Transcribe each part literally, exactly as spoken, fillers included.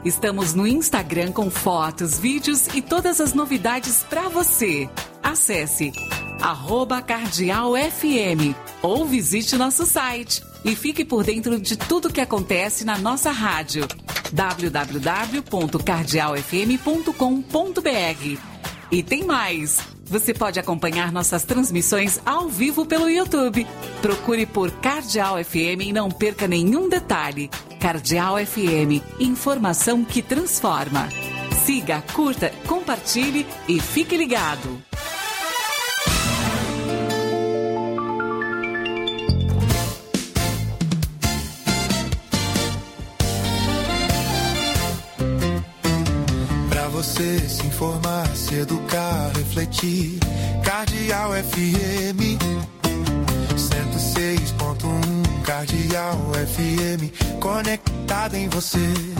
Estamos no Instagram com fotos, vídeos e todas as novidades para você. Acesse arroba Cardeal F M ou visite nosso site e fique por dentro de tudo que acontece na nossa rádio. w w w ponto cardeal f m ponto com ponto b r. E tem mais! Você pode acompanhar nossas transmissões ao vivo pelo YouTube. Procure por Cardeal F M e não perca nenhum detalhe. Cardeal F M, informação que transforma. Siga, curta, compartilhe e fique ligado. Pra você se informar, se educar, refletir. Cardeal F M cento e seis ponto um. Cardeal F M, conectado em você.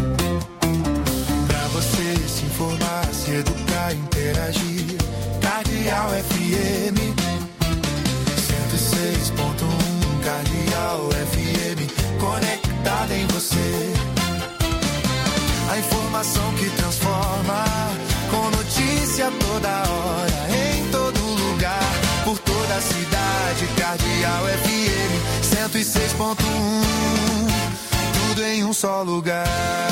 Pra você se informar, se educar, interagir. Cardeal F M cento e seis ponto um. Cardeal F M, conectado em você. A informação que transforma, com notícia toda hora, em todo lugar, por toda a cidade. Cardeal F M cento e seis ponto um, tudo em um só lugar.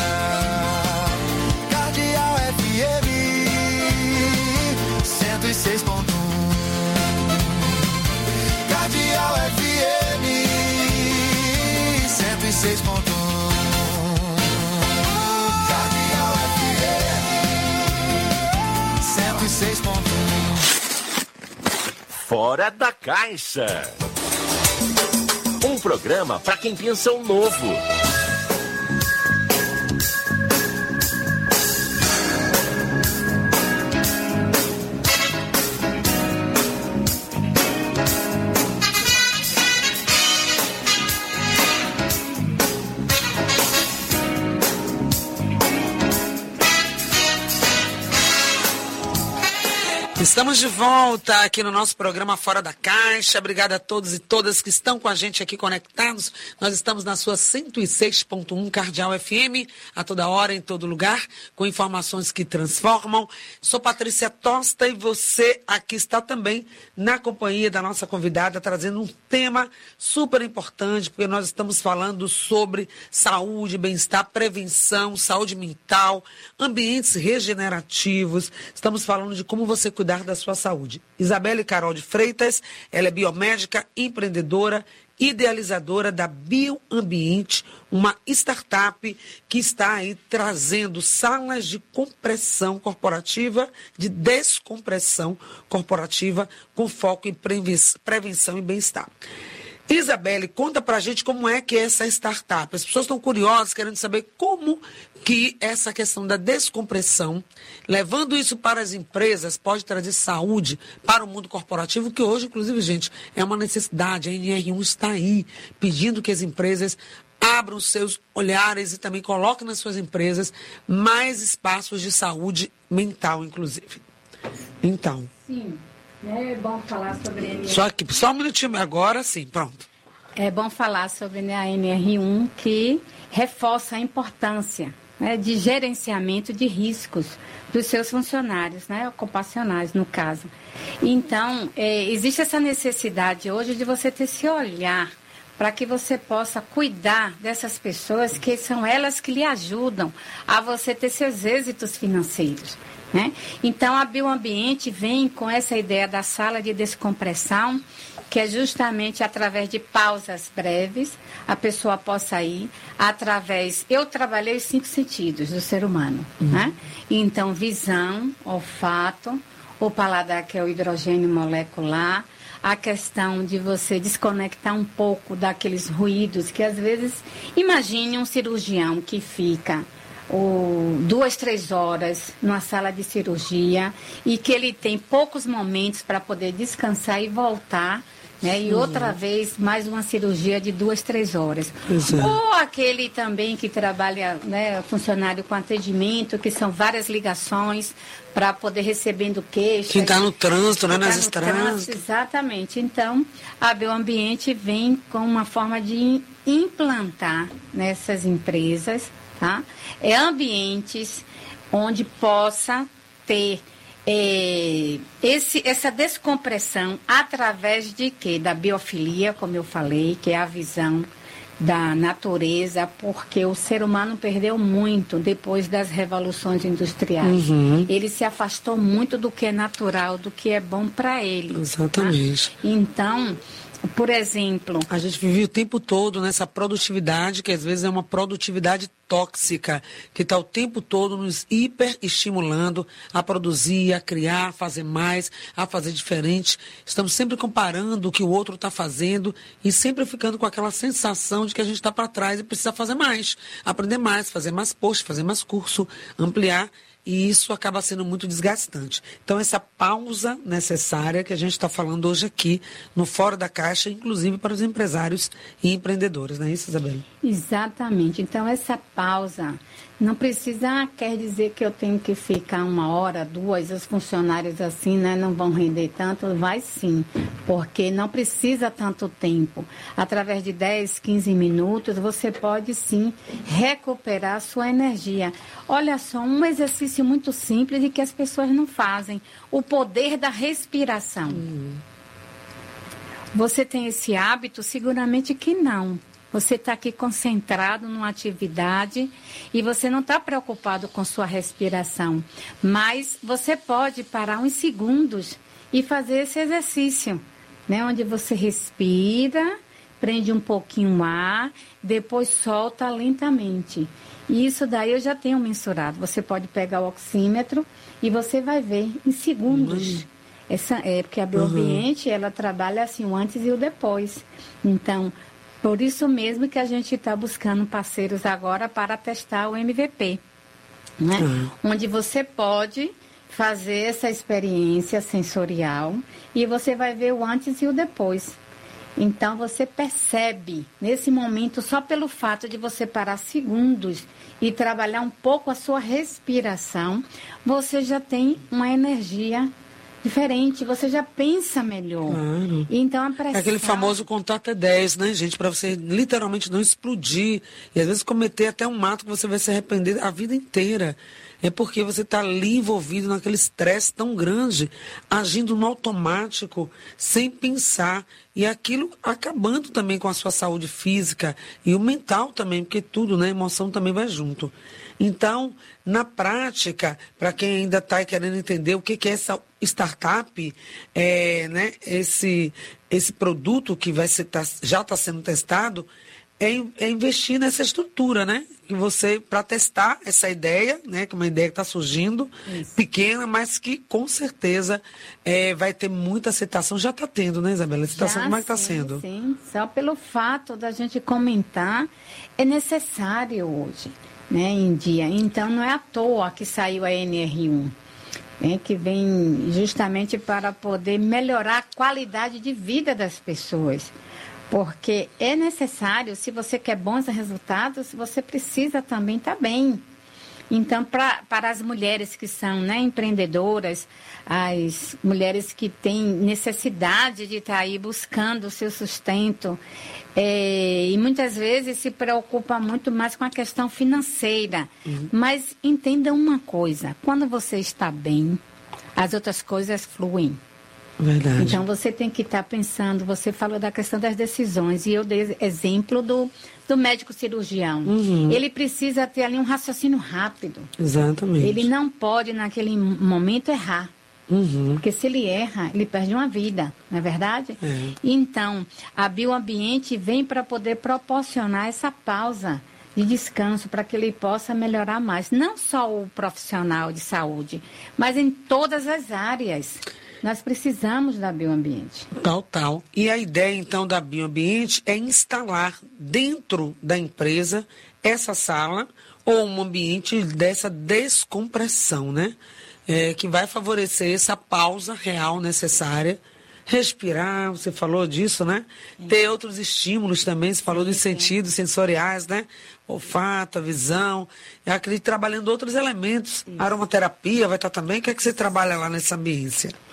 Cardeal F M cento e seis ponto um. Cardeal F M cento e seis ponto um. Cardeal F M cento e seis ponto um. Fora da Caixa. Um programa para quem pensa o novo. Estamos de volta aqui no nosso programa Fora da Caixa. Obrigada a todos e todas que estão com a gente aqui conectados. Nós estamos na sua cento e seis ponto um Cardeal F M, a toda hora, em todo lugar, com informações que transformam. Sou Patrícia Tosta e você aqui está também na companhia da nossa convidada, trazendo um tema super importante, porque nós estamos falando sobre saúde, bem-estar, prevenção, saúde mental, ambientes regenerativos. Estamos falando de como você cuidar da sua saúde. Isabelle Carol de Freitas, ela é biomédica, empreendedora, idealizadora da Bioambiente, uma startup que está aí trazendo salas de compressão corporativa, de descompressão corporativa, com foco em prevenção e bem-estar. Isabelle, conta pra gente como é que é essa startup. As pessoas estão curiosas, querendo saber como que essa questão da descompressão, levando isso para as empresas, pode trazer saúde para o mundo corporativo, que hoje, inclusive, gente, é uma necessidade. A N R um está aí pedindo que as empresas abram seus olhares e também coloquem nas suas empresas mais espaços de saúde mental, inclusive. Então... Sim. É bom falar sobre a N R um. Só, que, só um minutinho, agora sim, pronto. É bom falar sobre a N R um, que reforça a importância, né, de gerenciamento de riscos dos seus funcionários, né, ocupacionais, no caso. Então, é, existe essa necessidade hoje de você ter esse olhar para que você possa cuidar dessas pessoas, que são elas que lhe ajudam a você ter seus êxitos financeiros. Né? Então, a Bioambiente vem com essa ideia da sala de descompressão, que é justamente através de pausas breves, a pessoa possa ir através... Eu trabalhei os cinco sentidos do ser humano, uhum. né? Então, visão, olfato, o paladar, que é o hidrogênio molecular, a questão de você desconectar um pouco daqueles ruídos que, às vezes, imagine um cirurgião que fica... Ou duas, três horas numa sala de cirurgia e que ele tem poucos momentos para poder descansar e voltar, né? E uhum. outra vez, mais uma cirurgia de duas, três horas. Exato. Ou aquele também que trabalha, né, funcionário com atendimento, que são várias ligações para poder recebendo queixas. Quem está no trânsito, né, nas tá estradas. Exatamente. Então, a Bioambiente vem com uma forma de implantar nessas empresas, tá? É ambientes onde possa ter é, esse, essa descompressão através de quê? Da biofilia, como eu falei, que é a visão da natureza, porque o ser humano perdeu muito depois das revoluções industriais. Uhum. Ele se afastou muito do que é natural, do que é bom para ele. Exatamente. Tá? Então, por exemplo... A gente vive o tempo todo nessa produtividade, que às vezes é uma produtividade tóxica, que está o tempo todo nos hiperestimulando a produzir, a criar, a fazer mais, a fazer diferente. Estamos sempre comparando o que o outro está fazendo e sempre ficando com aquela sensação de que a gente está para trás e precisa fazer mais, aprender mais, fazer mais post, fazer mais curso, ampliar. E isso acaba sendo muito desgastante. Então, essa pausa necessária que a gente está falando hoje aqui no Fora da Caixa, inclusive para os empresários e empreendedores, não é isso, Isabela? Exatamente. Então, essa pausa não precisa, quer dizer que eu tenho que ficar uma hora, duas, os funcionários assim, né, não vão render tanto. Vai sim, porque não precisa tanto tempo. Através de dez, quinze minutos, você pode sim recuperar a sua energia. Olha só, um exercício muito simples e que as pessoas não fazem. O poder da respiração. Hum. Você tem esse hábito? Seguramente que não. Você está aqui concentrado numa atividade e você não está preocupado com sua respiração. Mas você pode parar uns segundos e fazer esse exercício, né? Onde você respira, prende um pouquinho o ar, depois solta lentamente. E isso daí eu já tenho mensurado. Você pode pegar o oxímetro e você vai ver em segundos. Uhum. Essa, é porque a bioambiente, uhum. ela trabalha assim o antes e o depois. Então, por isso mesmo que a gente está buscando parceiros agora para testar o M V P, né? Uhum. Onde você pode fazer essa experiência sensorial e você vai ver o antes e o depois. Então, você percebe, nesse momento, só pelo fato de você parar segundos e trabalhar um pouco a sua respiração, você já tem uma energia diferente, você já pensa melhor. Claro. Então, a pressão... É aquele famoso contar até dez, né, gente? Para você literalmente não explodir e às vezes cometer até um ato que você vai se arrepender a vida inteira. É porque você está ali envolvido naquele estresse tão grande, agindo no automático, sem pensar. E aquilo acabando também com a sua saúde física e o mental também, porque tudo, né? A emoção também vai junto. Então, na prática, para quem ainda está querendo entender o que, que é essa startup, é, né? esse, esse produto que vai ser, tá, já está sendo testado, é, é investir nessa estrutura, né? Que você, para testar essa ideia, né? Que é uma ideia que está surgindo, isso. pequena, mas que com certeza é, vai ter muita aceitação. Já está tendo, né, Isabela? Aceitação, como é que está sendo? Sim, só pelo fato da gente comentar, é necessário hoje, né, em dia. Então, não é à toa que saiu a N R um, né, que vem justamente para poder melhorar a qualidade de vida das pessoas. Porque é necessário, se você quer bons resultados, você precisa também estar bem. Então, pra, para as mulheres que são, né, empreendedoras, as mulheres que têm necessidade de estar aí buscando o seu sustento, é, e muitas vezes se preocupa muito mais com a questão financeira. Uhum. Mas entenda uma coisa, quando você está bem, as outras coisas fluem. Verdade. Então, você tem que estar pensando, você falou da questão das decisões, e eu dei exemplo do, do médico cirurgião. Uhum. Ele precisa ter ali um raciocínio rápido. Exatamente. Ele não pode, naquele momento, errar. Uhum. Porque se ele erra, ele perde uma vida, não é verdade? É. Então, a bioambiente vem para poder proporcionar essa pausa de descanso para que ele possa melhorar mais. Não só o profissional de saúde, mas em todas as áreas. Nós precisamos da bioambiente. Tal, tal. E a ideia, então, da bioambiente é instalar dentro da empresa essa sala ou um ambiente dessa descompressão, né? É, que vai favorecer essa pausa real necessária. Respirar, você falou disso, né? Sim. Ter outros estímulos também, você falou sim, dos sim. sentidos sensoriais, né? Olfato, a visão. Eu acredito trabalhando outros elementos. Isso. Aromaterapia vai estar também. O que é que você trabalha lá nessa ambiência?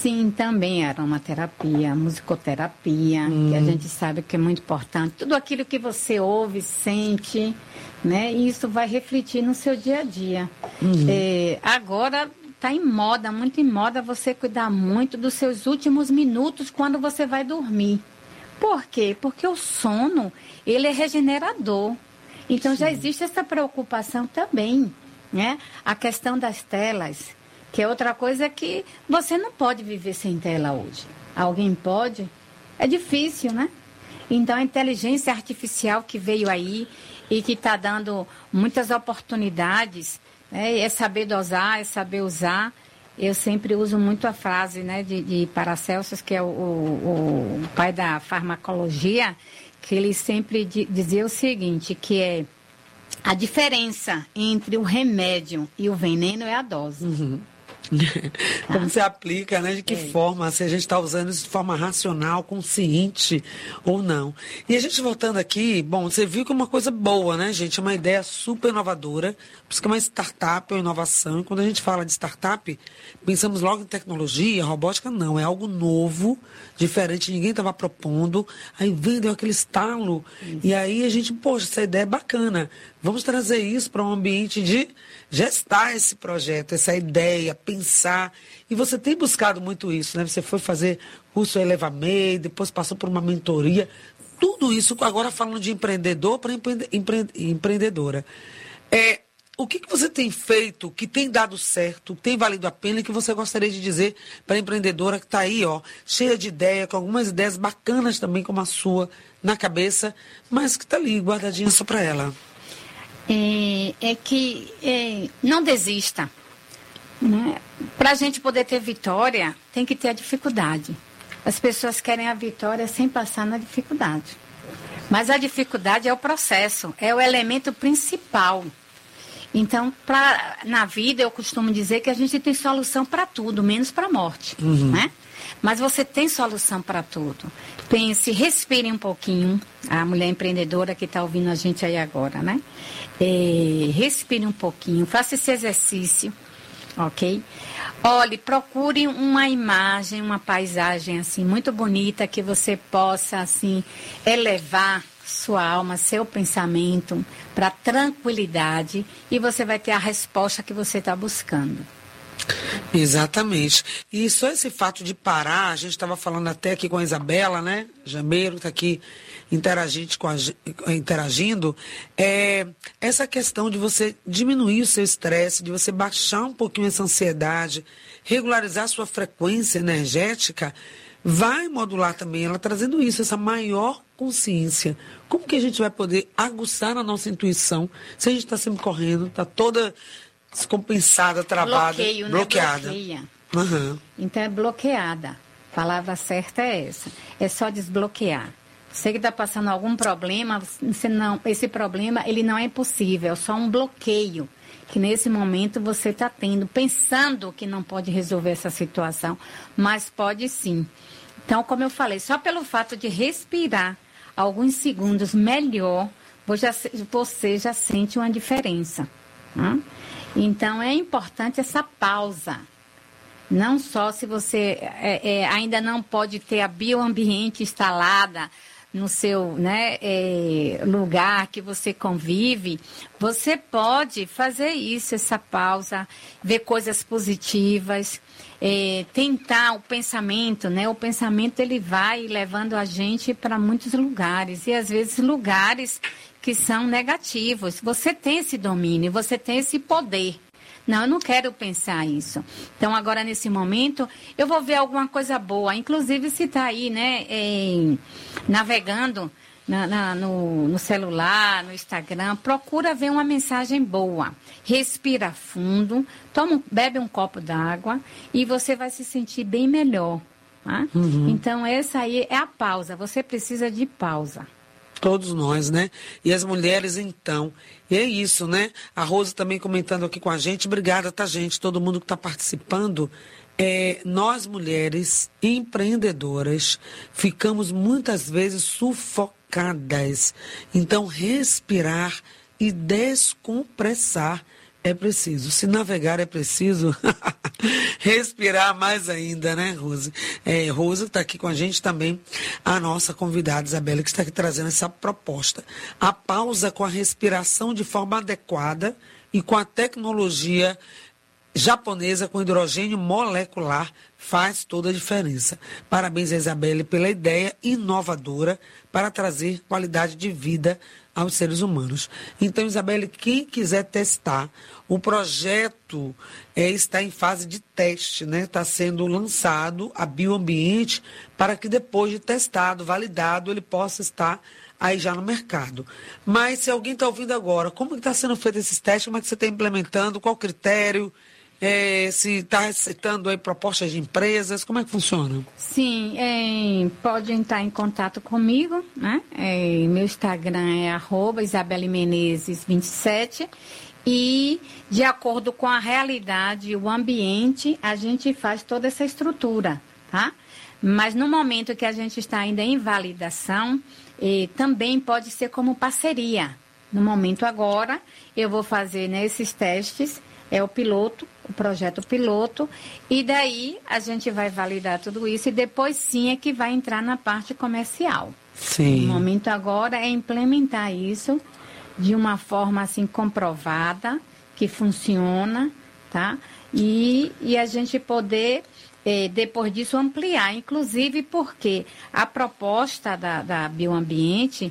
Sim, também aromaterapia, musicoterapia, hum. que a gente sabe que é muito importante. Tudo aquilo que você ouve, sente, né? E isso vai refletir no seu dia a dia. Uhum. É, agora está em moda, muito em moda, você cuidar muito dos seus últimos minutos quando você vai dormir. Por quê? Porque o sono, ele é regenerador. Então, Sim. já existe essa preocupação também, né? A questão das telas, que é outra coisa que você não pode viver sem tela hoje. Alguém pode? É difícil, né? Então, a inteligência artificial que veio aí e que está dando muitas oportunidades, né? É saber dosar, é saber usar. Eu sempre uso muito a frase, né, de, de Paracelsus, que é o, o, o pai da farmacologia, que ele sempre di, dizia o seguinte, que é a diferença entre o remédio e o veneno é a dose. Uhum. Como você aplica, né? De que é. forma, se a gente está usando isso de forma racional, consciente ou não. E a gente voltando aqui, bom, você viu que é uma coisa boa, né, gente? É uma ideia super inovadora, por isso que é uma startup, é uma inovação. E quando a gente fala de startup, pensamos logo em tecnologia, robótica, não, é algo novo, diferente, ninguém estava propondo, aí vem, deu aquele estalo, isso. E aí a gente, poxa, essa ideia é bacana, vamos trazer isso para um ambiente de gestar esse projeto, essa ideia, pensar. E você tem buscado muito isso, né? Você foi fazer curso ElevaMe, depois passou por uma mentoria. Tudo isso, agora falando de empreendedor para empre empre empreendedora. É, o que, que você tem feito, que tem dado certo, tem valido a pena e que você gostaria de dizer para a empreendedora que está aí, ó, cheia de ideia, com algumas ideias bacanas também, como a sua, na cabeça, mas que está ali, guardadinha só para ela? É, é que é, não desista, né? Para a gente poder ter vitória, tem que ter a dificuldade. As pessoas querem a vitória sem passar na dificuldade. Mas a dificuldade é o processo, é o elemento principal. Então, pra, na vida, eu costumo dizer que a gente tem solução para tudo, menos para a morte, uhum. né? Mas você tem solução para tudo. Pense, respire um pouquinho. A mulher empreendedora que está ouvindo a gente aí agora, né? É, respire um pouquinho, faça esse exercício, ok? Olhe, procure uma imagem, uma paisagem assim muito bonita que você possa assim elevar sua alma, seu pensamento para tranquilidade e você vai ter a resposta que você está buscando. Exatamente. E só esse fato de parar, a gente estava falando até aqui com a Isabela, né? Jameiro está aqui interagindo com, a, interagindo, é essa questão de você diminuir o seu estresse, de você baixar um pouquinho essa ansiedade, regularizar a sua frequência energética, vai modular também ela trazendo isso, essa maior consciência. Como que a gente vai poder aguçar a nossa intuição se a gente está sempre correndo, está toda descompensada, travada, Bloqueio, bloqueada. Né? Uhum. Então é bloqueada. A palavra certa é essa. É só desbloquear. Você que está passando algum problema, você não, esse problema ele não é impossível, é só um bloqueio que nesse momento você está tendo, pensando que não pode resolver essa situação, mas pode sim. Então, como eu falei, só pelo fato de respirar alguns segundos melhor, você já sente uma diferença. Né? Então, é importante essa pausa. Não só se você é, é, ainda não pode ter a bioambiente instalada no seu né, é, lugar que você convive, você pode fazer isso, essa pausa, ver coisas positivas, é, tentar o pensamento, né? O pensamento ele vai levando a gente para muitos lugares, e às vezes lugares que são negativos. Você tem esse domínio, você tem esse poder. Não, eu não quero pensar isso. Então, agora, nesse momento, eu vou ver alguma coisa boa. Inclusive, se está aí, né, é, navegando na, na, no, no celular, no Instagram, procura ver uma mensagem boa. Respira fundo, toma, bebe um copo d'água e você vai se sentir bem melhor. Tá? Uhum. Então, essa aí é a pausa. Você precisa de pausa. Todos nós, né? E as mulheres, então. E é isso, né? A Rose também comentando aqui com a gente. Obrigada, tá, gente? Todo mundo que está participando. É, nós, mulheres empreendedoras, ficamos muitas vezes sufocadas. Então, respirar e descompressar é preciso. Se navegar é preciso, Respirar mais ainda, né, Rose? É, Rose está aqui com a gente também, a nossa convidada, Isabela, que está aqui trazendo essa proposta. A pausa com a respiração de forma adequada e com a tecnologia japonesa com hidrogênio molecular faz toda a diferença. Parabéns a Isabelle pela ideia inovadora para trazer qualidade de vida aos seres humanos. Então, Isabelle, quem quiser testar, o projeto é, está em fase de teste, né? Está sendo lançado a Bioambiente para que depois de testado, validado, ele possa estar aí já no mercado. Mas se alguém está ouvindo agora, como está sendo feito esses testes, como é que você está implementando, qual critério? É, se está aceitando aí propostas de empresas, como é que funciona? Sim, é, pode entrar em contato comigo, né? É, meu Instagram é arroba Isabelle Menezes vinte e sete e de acordo com a realidade, o ambiente, a gente faz toda essa estrutura, tá? Mas no momento que a gente está ainda em validação, eh, também pode ser como parceria. No momento agora, eu vou fazer nesses testes, é o piloto, o projeto piloto, e daí a gente vai validar tudo isso e depois sim é que vai entrar na parte comercial. Sim. O momento agora é implementar isso de uma forma assim comprovada, que funciona, tá? E, e a gente poder, eh, depois disso, ampliar, inclusive porque a proposta da, da Bioambiente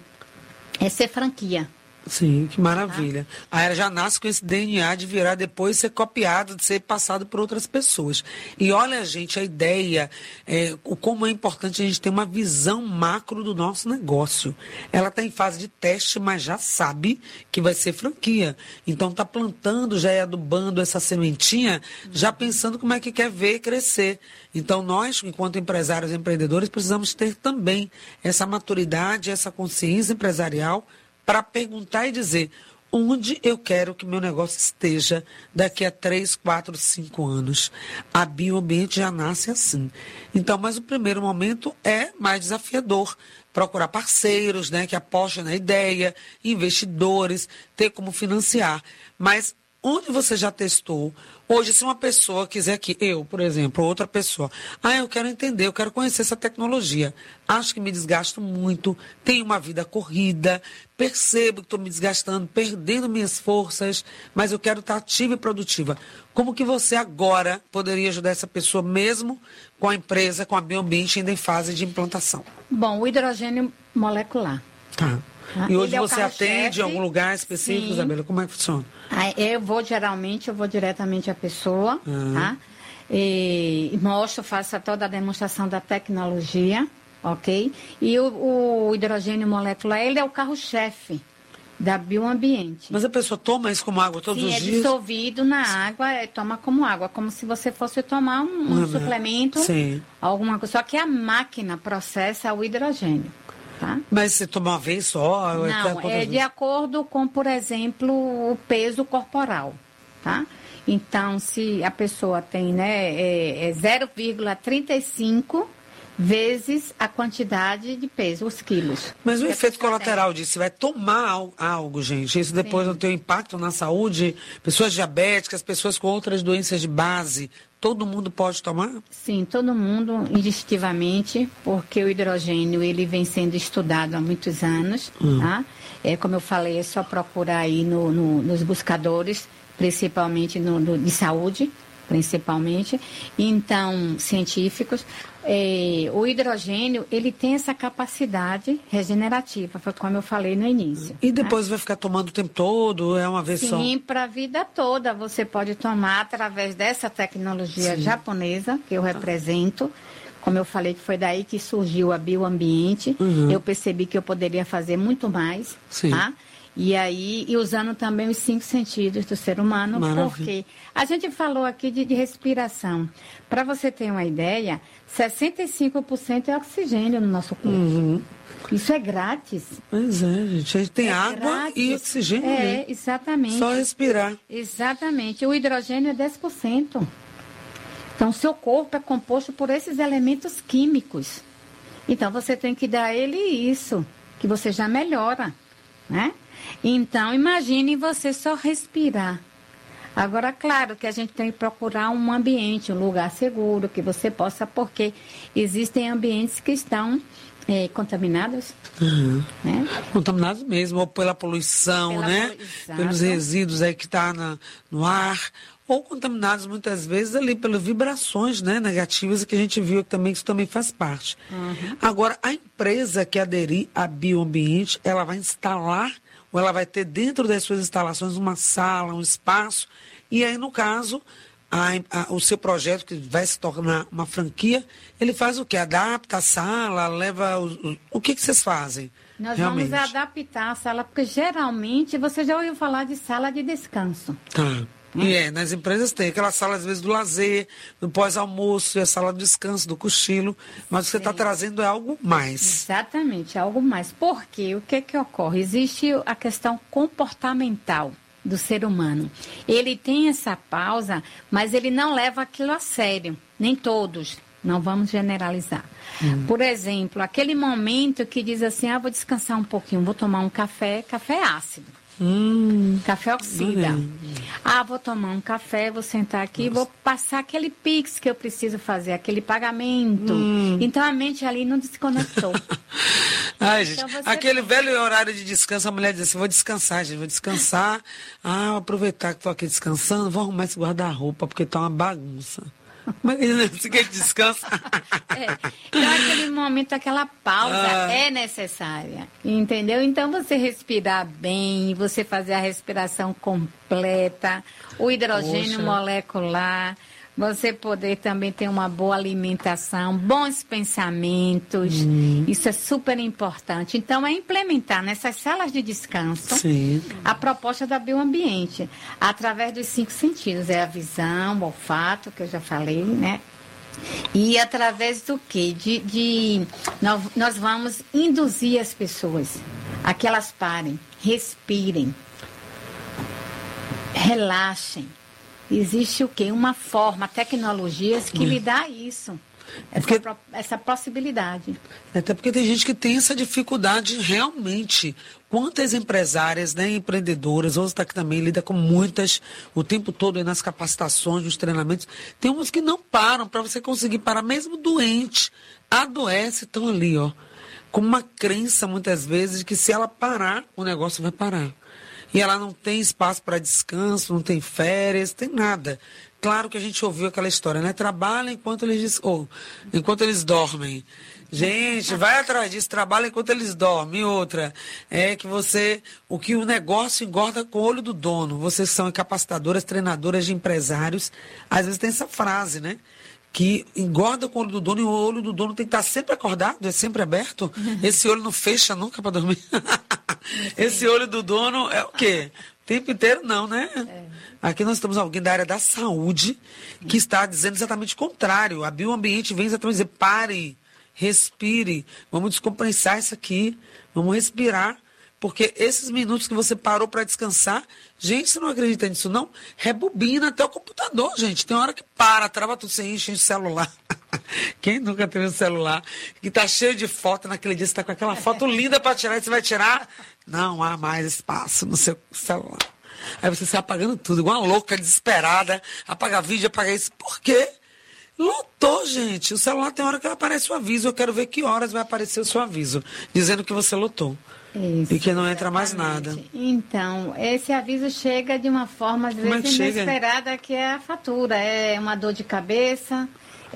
é ser franquia. Sim, que maravilha. Ah. Aí ela já nasce com esse D N A de virar depois ser copiado, de ser passado por outras pessoas. E olha, gente, a ideia, é, o como é importante a gente ter uma visão macro do nosso negócio. Ela está em fase de teste, mas já sabe que vai ser franquia. Então está plantando, já é adubando essa sementinha, já pensando como é que quer ver crescer. Então nós, enquanto empresários e empreendedores, precisamos ter também essa maturidade, essa consciência empresarial para perguntar e dizer onde eu quero que meu negócio esteja daqui a três, quatro, cinco anos. A Bioambiente já nasce assim. Então, mas o primeiro momento é mais desafiador. Procurar parceiros, né, que apostem na ideia, investidores, ter como financiar. Mas onde você já testou? Hoje, se uma pessoa quiser aqui, eu, por exemplo, outra pessoa, ah, eu quero entender, eu quero conhecer essa tecnologia. Acho que me desgasto muito, tenho uma vida corrida, percebo que estou me desgastando, perdendo minhas forças, mas eu quero estar ativa e produtiva. Como que você agora poderia ajudar essa pessoa mesmo com a empresa, com a Bioambiente ainda em fase de implantação? Bom, o hidrogênio molecular. Tá. Ah, e hoje é você atende em algum lugar específico, sim. Isabela? Como é que funciona? Eu vou, geralmente, eu vou diretamente à pessoa, uhum. tá? E mostro, faço toda a demonstração da tecnologia, ok? E o, o hidrogênio molecular, ele é o carro-chefe da Bioambiente. Mas a pessoa toma isso como água todos Sim, os é dias? dissolvido na água, é, toma como água, como se você fosse tomar um, um Uhum. suplemento, Sim. alguma coisa. Só que a máquina processa o hidrogênio. Tá? Mas você toma uma vez só? ou Não, quantas é de vezes? acordo com, por exemplo, o peso corporal, tá? Então, se a pessoa tem, né, é, é zero vírgula trinta e cinco vezes a quantidade de peso, os quilos. Mas o que a efeito pessoa colateral disso, você vai tomar al- algo, gente, isso depois Sim. não tem um impacto na saúde, pessoas diabéticas, pessoas com outras doenças de base, todo mundo pode tomar? Sim, todo mundo, indistintivamente, porque o hidrogênio ele vem sendo estudado há muitos anos, Hum. tá? É, como eu falei, é só procurar aí no, no, nos buscadores, principalmente no, no, de saúde, principalmente, então, científicos. É, o hidrogênio, ele tem essa capacidade regenerativa, foi como eu falei no início. E depois vai ficar tomando o tempo todo, é uma vez só? Sim, para a vida toda você pode tomar através dessa tecnologia Sim. japonesa que eu represento. Como eu falei, que foi daí que surgiu a Bioambiente. Uhum. Eu percebi que eu poderia fazer muito mais, Sim. tá? E aí, e usando também os cinco sentidos do ser humano, Maravilha. porque a gente falou aqui de, de respiração. Para você ter uma ideia, sessenta e cinco por cento é oxigênio no nosso corpo. Uhum. Isso é grátis. Pois é, gente, a gente tem É água grátis. e oxigênio, É, né? exatamente. Só respirar. Exatamente. O hidrogênio é dez por cento. Então, o seu corpo é composto por esses elementos químicos. Então, você tem que dar a ele isso, que você já melhora, né? Então, imagine você só respirar Agora, claro que a gente tem que procurar um ambiente, um lugar seguro, que você possa, porque existem ambientes que estão é, contaminados. Uhum. Né? Contaminados mesmo, ou pela poluição, Pela né? poluição. Pelos resíduos aí que estão tá no ar, ou contaminados muitas vezes ali pelas vibrações, né, negativas que a gente viu também, que isso também faz parte. Uhum. Agora, a empresa que aderir a bioambiente, ela vai instalar, ou ela vai ter dentro das suas instalações uma sala, um espaço, e aí, no caso, a, a, o seu projeto, que vai se tornar uma franquia, ele faz o quê? Adapta a sala, leva... O, o, o que, que vocês fazem? Nós realmente? vamos adaptar a sala, porque geralmente você já ouviu falar de sala de descanso. Tá. E é, nas empresas tem aquela sala, às vezes, do lazer, do pós-almoço, a sala do descanso, do cochilo, mas o que você está trazendo é algo mais. Exatamente, algo mais. Porque o que que ocorre? Existe a questão comportamental do ser humano. Ele tem essa pausa, mas ele não leva aquilo a sério. Nem todos. Não vamos generalizar. Hum. Por exemplo, aquele momento que diz assim, ah, vou descansar um pouquinho, vou tomar um café, café ácido. Hum, café oxida. Hum. Ah, vou tomar um café, vou sentar aqui, Nossa. vou passar aquele pix que eu preciso fazer, aquele pagamento. Hum. Então a mente ali não desconectou. Ai, gente, então, você... aquele velho horário de descanso, a mulher diz assim, vou descansar, gente, vou descansar. Ah, vou aproveitar que estou aqui descansando, vou arrumar esse guarda-roupa, porque está uma bagunça. Mas você quer descansa? É. Então, aquele momento, aquela pausa ah. é necessária, entendeu? Então, você respirar bem, você fazer a respiração completa, o hidrogênio Poxa. molecular, você poder também ter uma boa alimentação, bons pensamentos, hum. isso é super importante. Então, é implementar nessas salas de descanso Sim. a proposta da bioambiente, através dos cinco sentidos, é a visão, o olfato, que eu já falei, né? E através do quê? De, de, nós, nós vamos induzir as pessoas a que elas parem, respirem, relaxem. Existe o quê? Uma forma, tecnologias que hum. lhe dá isso, essa, porque, essa possibilidade. Até porque tem gente que tem essa dificuldade realmente. Quantas empresárias, né, empreendedoras, outras tá que também lida com muitas, o tempo todo aí nas capacitações, nos treinamentos. Tem umas que não param, para você conseguir parar, mesmo doente, adoece, estão ali, ó, com uma crença muitas vezes de que se ela parar, o negócio vai parar. E ela não tem espaço para descanso, não tem férias, tem nada. Claro que a gente ouviu aquela história, né? Trabalha enquanto eles, oh, enquanto eles dormem. Gente, vai atrás disso, trabalha enquanto eles dormem. E outra, é que você, o que o negócio engorda com o olho do dono. Vocês são capacitadoras, treinadoras de empresários. Às vezes tem essa frase, né? Que engorda com o olho do dono e o olho do dono tem que estar sempre acordado, é sempre aberto. Uhum. Esse olho não fecha nunca para dormir. Esse olho do dono é o quê? O tempo inteiro não, né? É. Aqui nós temos alguém da área da saúde que está dizendo exatamente o contrário. A bioambiente vem exatamente dizer, pare, respire, vamos descompensar isso aqui, vamos respirar. Porque esses minutos que você parou para descansar, gente, você não acredita nisso, não? Rebobina até o computador, gente. Tem hora que para, trava tudo, você enche o celular. Quem nunca teve um celular que tá cheio de foto, naquele dia você tá com aquela foto linda para tirar, e você vai tirar? Não há mais espaço no seu celular. Aí você sai apagando tudo, igual uma louca, desesperada, apaga vídeo, apaga isso. Por quê? Lotou, gente. O celular tem hora que aparece o aviso. Eu quero ver que horas vai aparecer o seu aviso, dizendo que você lotou. Isso, e que não entra mais nada. Então, esse aviso chega de uma forma, às vezes, é inesperada, que é a fatura. É uma dor de cabeça.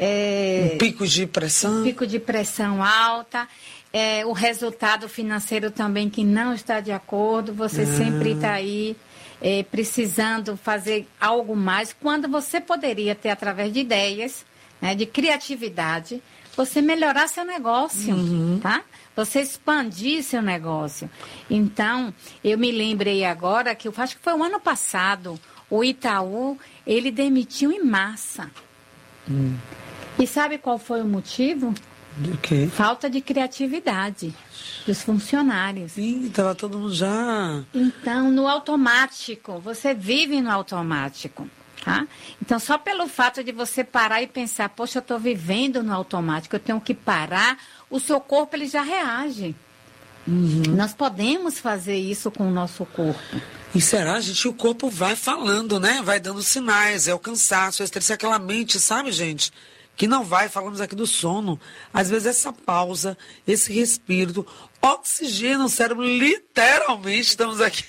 É um pico de pressão. Um pico de pressão alta. É, o resultado financeiro também que não está de acordo. Você ah. sempre está aí é, precisando fazer algo mais. Quando você poderia ter, através de ideias, né, de criatividade, você melhorar seu negócio, uhum. tá? Você expandir seu negócio. Então, eu me lembrei agora que eu acho que foi o ano passado, o Itaú, ele demitiu em massa. Hum. E sabe qual foi o motivo? De quê? Falta de criatividade dos funcionários. Sim, estava todo mundo já... Então, no automático, você vive no automático. Tá? Então, só pelo fato de você parar e pensar, poxa, eu estou vivendo no automático, eu tenho que parar, o seu corpo ele já reage. Uhum. Nós podemos fazer isso com o nosso corpo. E será, gente? O corpo vai falando, né? Vai dando sinais, é o cansaço, é estresse, aquela mente, sabe, gente? Que não vai, falamos aqui do sono. Às vezes essa pausa, esse respiro, oxigênio no cérebro, literalmente estamos aqui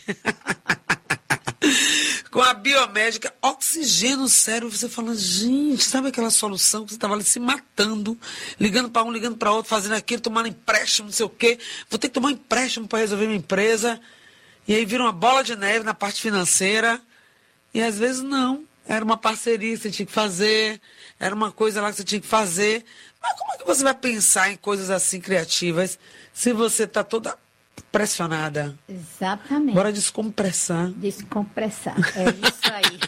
com a biomédica, oxigênio no cérebro, você fala, gente, sabe aquela solução que você estava ali se matando, ligando para um, ligando para outro, fazendo aquilo, tomando empréstimo, não sei o quê, vou ter que tomar um empréstimo para resolver minha empresa, e aí vira uma bola de neve na parte financeira, e às vezes não, era uma parceria que você tinha que fazer, era uma coisa lá que você tinha que fazer, mas como é que você vai pensar em coisas assim criativas se você está toda pressionada? Exatamente. Bora descompressar. Descompressar, é isso aí.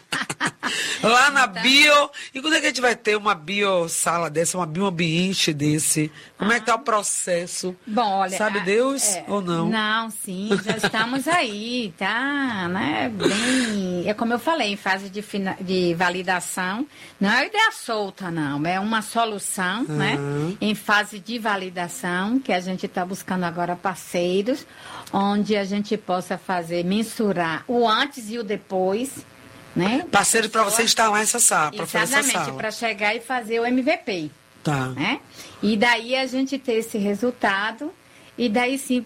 Lá na Então... bio. E quando é que a gente vai ter uma biosala dessa, uma bioambiente desse? Como ah. é que tá o processo? Bom, olha... Sabe Deus é, ou não? Não, sim, já estamos aí, tá? Né? Bem... É como eu falei, em fase de, fina... de validação. Não é ideia solta, não. É uma solução, uhum. né? Em fase de validação, que a gente está buscando agora parceiros, onde a gente possa fazer, mensurar o antes e o depois, né? Parceiro para você instalar essa sala, para fazer essa sala. Exatamente, para chegar e fazer o M V P. Tá. Né? E daí a gente ter esse resultado, e daí sim,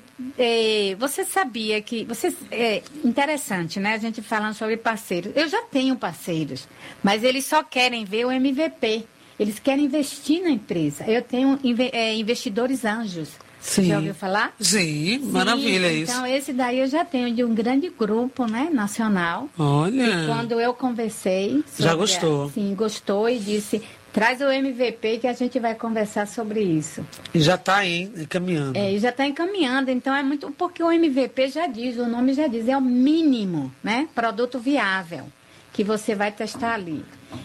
é, você sabia que, você, é interessante, né? A gente falando sobre parceiros. Eu já tenho parceiros, mas eles só querem ver o M V P. Eles querem investir na empresa. Eu tenho é, investidores anjos. Sim. Já ouviu falar? Sim, Sim, maravilha isso. Então, esse daí eu já tenho de um grande grupo, né, nacional. Olha. E quando eu conversei... Sobre, já gostou? Sim, gostou e disse, traz o M V P que a gente vai conversar sobre isso. E já está aí, encaminhando. É, e já está encaminhando. Então, é muito... Porque o M V P já diz, o nome já diz, é o mínimo, né, produto viável que você vai testar ali.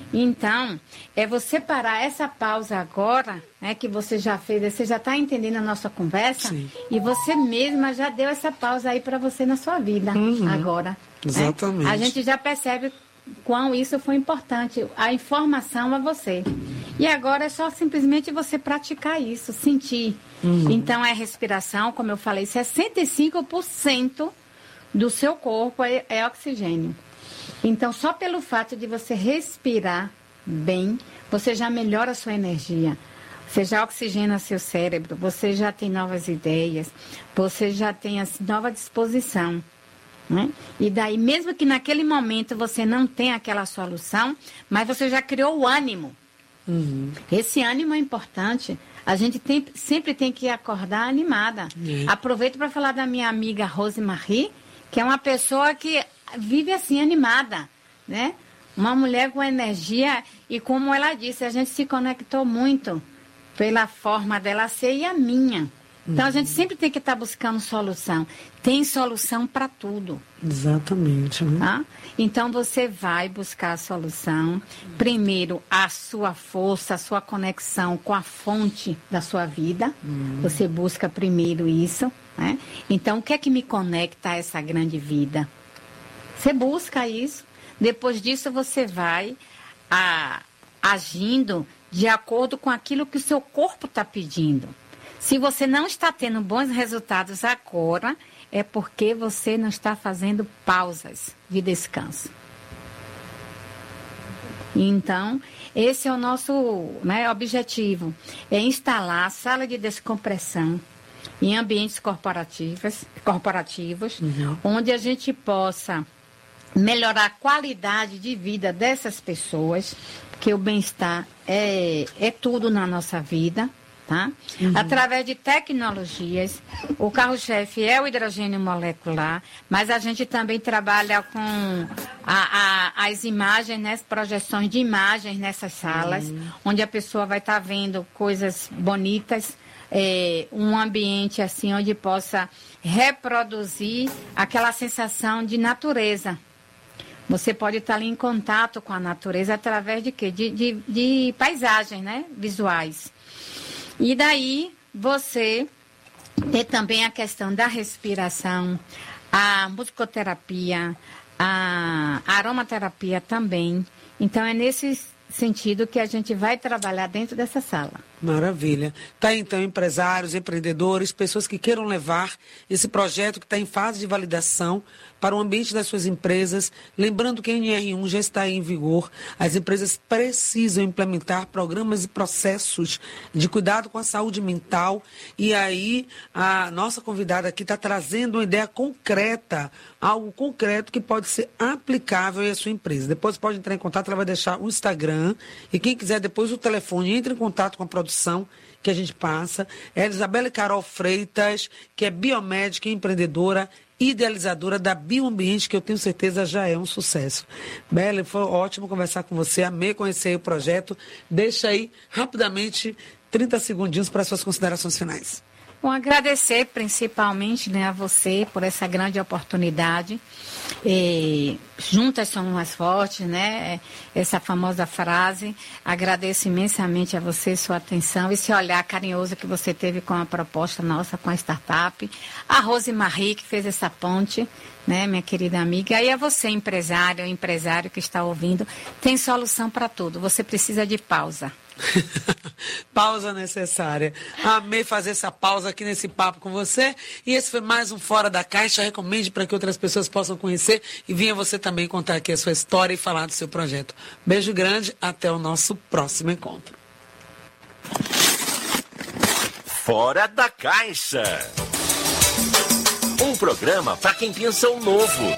Então, é você parar essa pausa agora, né, que você já fez, você já está entendendo a nossa conversa, Sim. e você mesma já deu essa pausa aí para você na sua vida, uhum. agora. Exatamente. Né? A gente já percebe quão isso foi importante, a informação a você. E agora é só simplesmente você praticar isso, sentir. Uhum. Então, é respiração, como eu falei, sessenta e cinco por cento do seu corpo é, é oxigênio. Então, só pelo fato de você respirar bem, você já melhora a sua energia. Você já oxigena seu cérebro, você já tem novas ideias, você já tem assim, nova disposição. Né? E daí, mesmo que naquele momento você não tenha aquela solução, mas você já criou o ânimo. Uhum. Esse ânimo é importante. A gente tem, sempre tem que acordar animada. Uhum. Aproveito para falar da minha amiga Rosemarie, que é uma pessoa que vive assim, animada, né? Uma mulher com energia e, como ela disse, a gente se conectou muito pela forma dela ser e a minha. Então, uhum. a gente sempre tem que estar tá buscando solução. Tem solução para tudo. Exatamente. Né? Tá? Então, você vai buscar a solução. Primeiro, a sua força, a sua conexão com a fonte da sua vida. Uhum. Você busca primeiro isso. Né? Então, o que é que me conecta a essa grande vida? Você busca isso. Depois disso, você vai a, agindo de acordo com aquilo que o seu corpo está pedindo. Se você não está tendo bons resultados agora, é porque você não está fazendo pausas de descanso. Então, esse é o nosso, né, objetivo. É instalar a sala de descompressão em ambientes corporativos, corporativos uhum. onde a gente possa melhorar a qualidade de vida dessas pessoas, porque o bem-estar é, é tudo na nossa vida, tá? Uhum. Através de tecnologias, o carro-chefe é o hidrogênio molecular, mas a gente também trabalha com a, a, as imagens, né, as projeções de imagens nessas salas, uhum. onde a pessoa vai estar tá vendo coisas bonitas, é, um ambiente assim onde possa reproduzir aquela sensação de natureza. Você pode estar ali em contato com a natureza através de quê? De, de, de paisagens, né? Visuais. E daí você tem também a questão da respiração, a musicoterapia, a aromaterapia também. Então, é nesse sentido que a gente vai trabalhar dentro dessa sala. Maravilha. Tá aí, então, empresários, empreendedores, pessoas que queiram levar esse projeto que está em fase de validação para o ambiente das suas empresas. Lembrando que a N R um já está em vigor. As empresas precisam implementar programas e processos de cuidado com a saúde mental. E aí, a nossa convidada aqui está trazendo uma ideia concreta, algo concreto que pode ser aplicável à sua empresa. Depois pode entrar em contato, ela vai deixar o Instagram. E quem quiser depois o telefone, entre em contato com a produção que a gente passa. É a Isabelle Carol Freitas, que é biomédica e empreendedora, idealizadora da Bioambiente, que eu tenho certeza já é um sucesso. Belle, foi ótimo conversar com você, amei conhecer o projeto. Deixa aí, rapidamente, trinta segundinhos para suas considerações finais. Bom, agradecer principalmente, né, a você por essa grande oportunidade. E juntas somos mais fortes, né? Essa famosa frase. Agradeço imensamente a você sua atenção, esse olhar carinhoso que você teve com a proposta nossa, com a startup. A Rose Marie, que fez essa ponte, né, minha querida amiga. E a você, empresário, empresário que está ouvindo, tem solução para tudo. Você precisa de pausa. Pausa necessária. Amei fazer essa pausa aqui nesse papo com você. E esse foi mais um Fora da Caixa. Recomende para que outras pessoas possam conhecer. E venha você também contar aqui a sua história e falar do seu projeto. Beijo grande. Até o nosso próximo encontro. Fora da Caixa. Um programa para quem pensa o novo.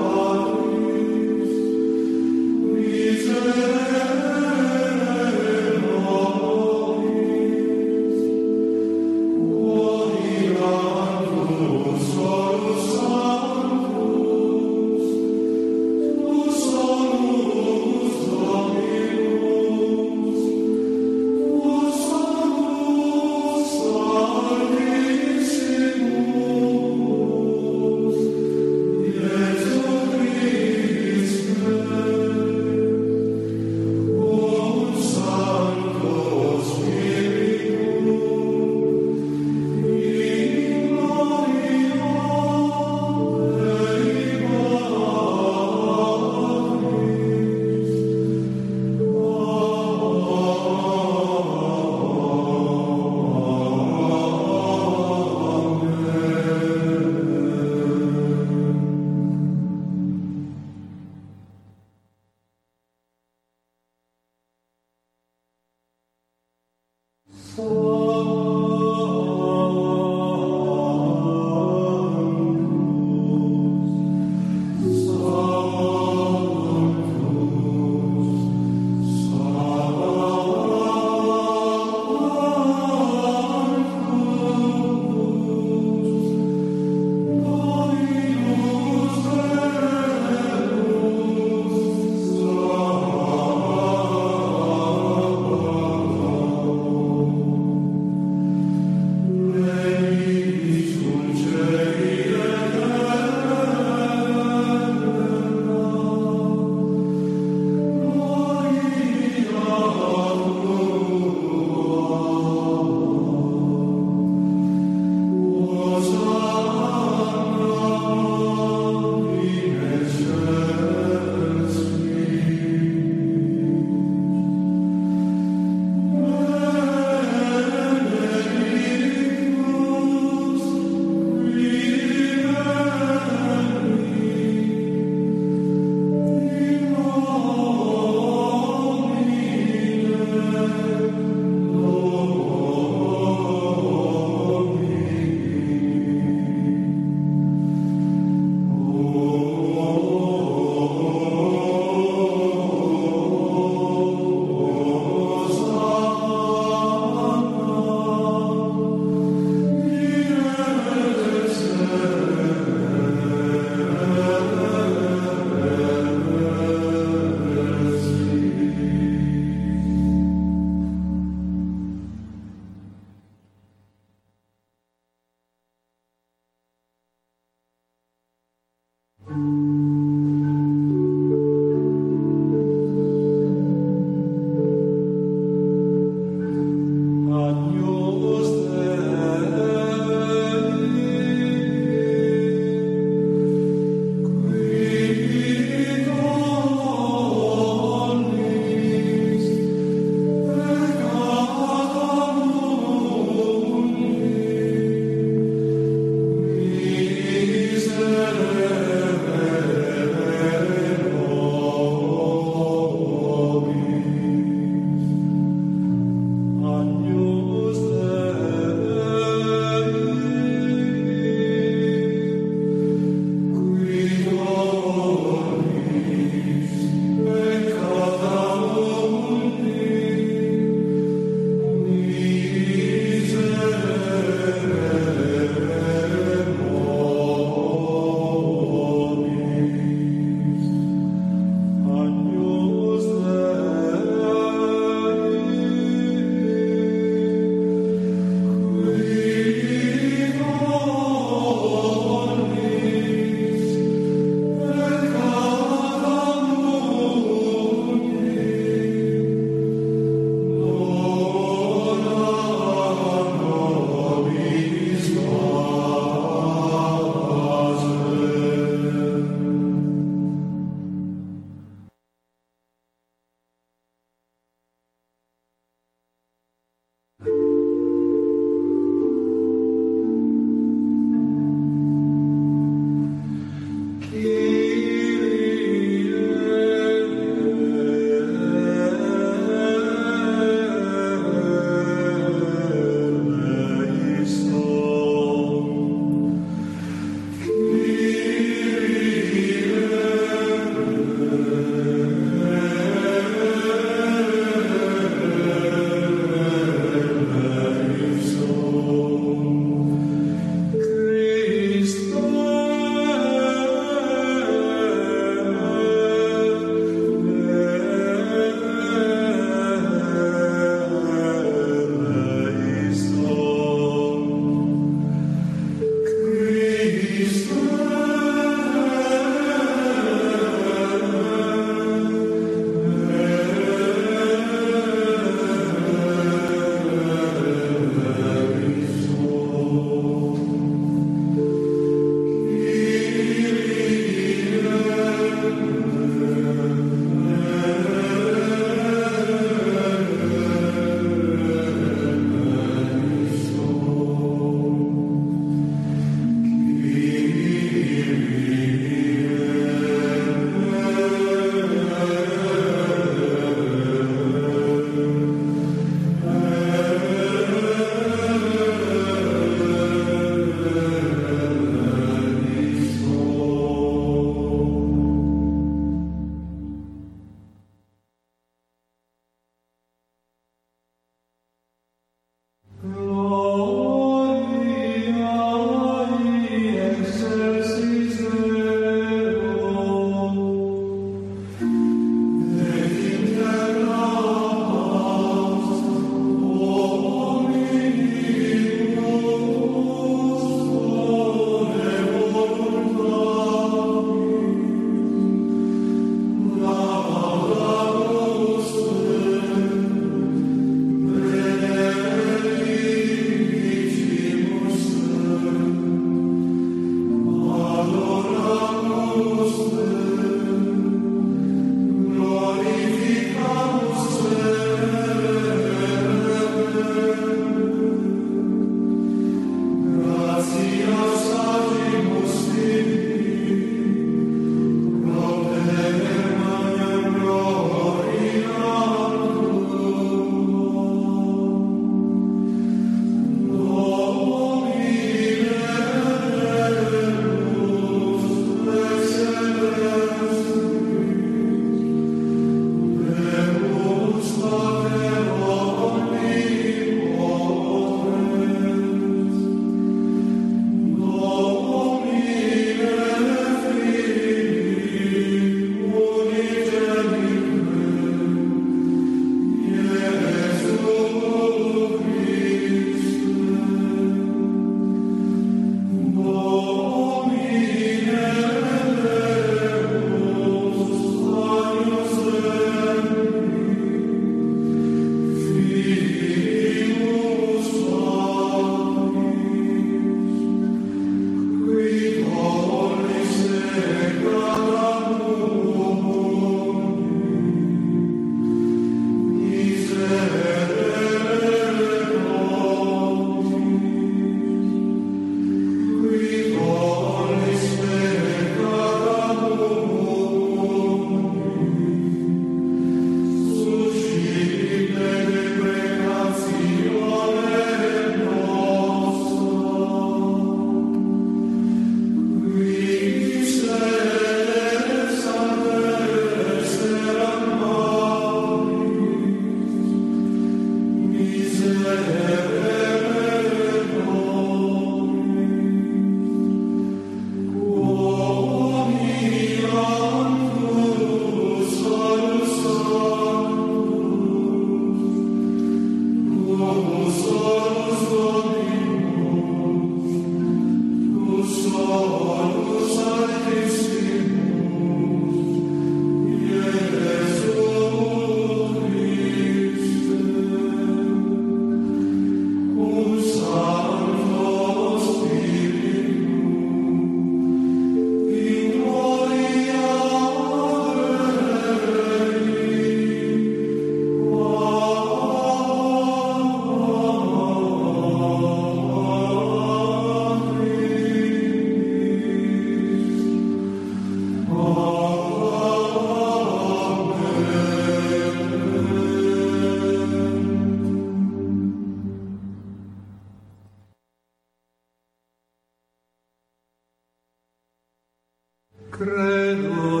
Credo